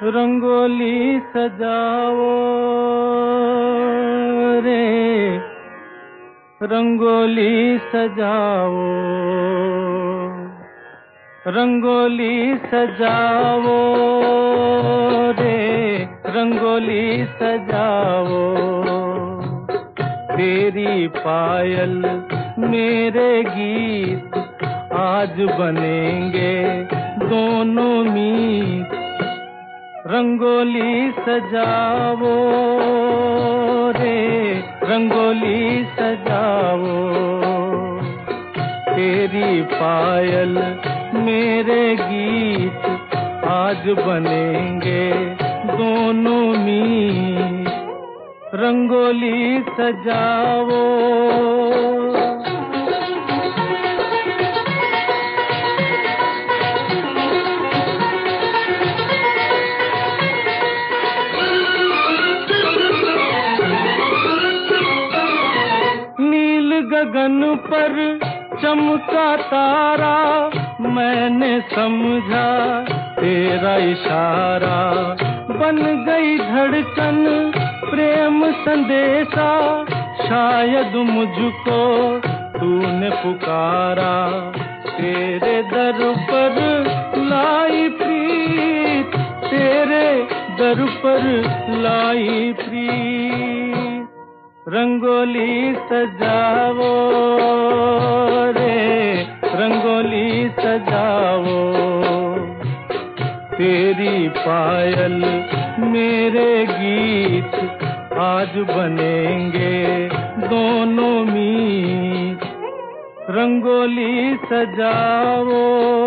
रंगोली सजाओ रे, रंगोली सजाओ, रंगोली सजाओ रे, रंगोली सजाओ। तेरी पायल मेरे गीत आज बनेंगे दोनों मीत। रंगोली सजाओ रे, रंगोली सजाओ। तेरी पायल मेरे गीत आज बनेंगे दोनों मीत। रंगोली सजाओ। गगन पर चमका तारा, मैंने समझा तेरा इशारा। बन गई धड़कन प्रेम संदेशा, शायद मुझको तूने पुकारा। तेरे दर पर लाई प्रीत, तेरे दर पर लाई प्रीत। रंगोली सजाओ रे, रंगोली सजाओ। तेरी पायल मेरे गीत आज बनेंगे दोनों मीत। रंगोली सजाओ।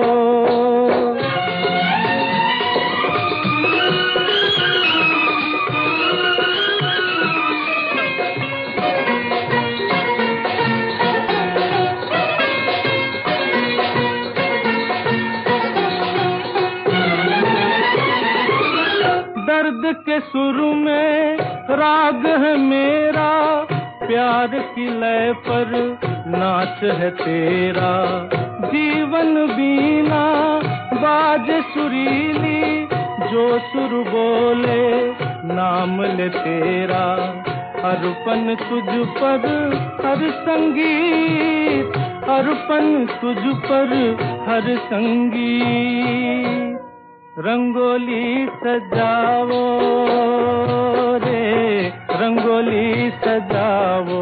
दर्द के सुर में राग है मेरा, प्यार की लय पर नाच है तेरा। जीवन बीना बाजे सुरीली, जो सुर बोले नाम ले तेरा। अर्पण तुझ पर हर संगीत, अर्पण तुझ पर हर संगीत। रंगोली सजाओ रे, रंगोली सजाओ।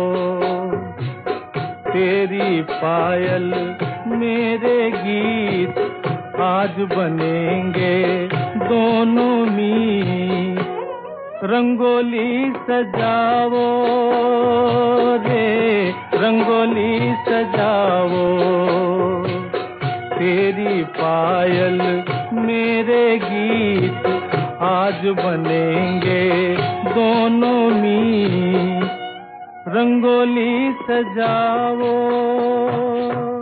तेरी पायल मेरे गीत आज बनेंगे दोनों मीत। रंगोली सजाओ रे, रंगोली सजाओ। तेरी पायल मेरे गीत आज बनेंगे दोनों मीत। रंगोली सजाओ।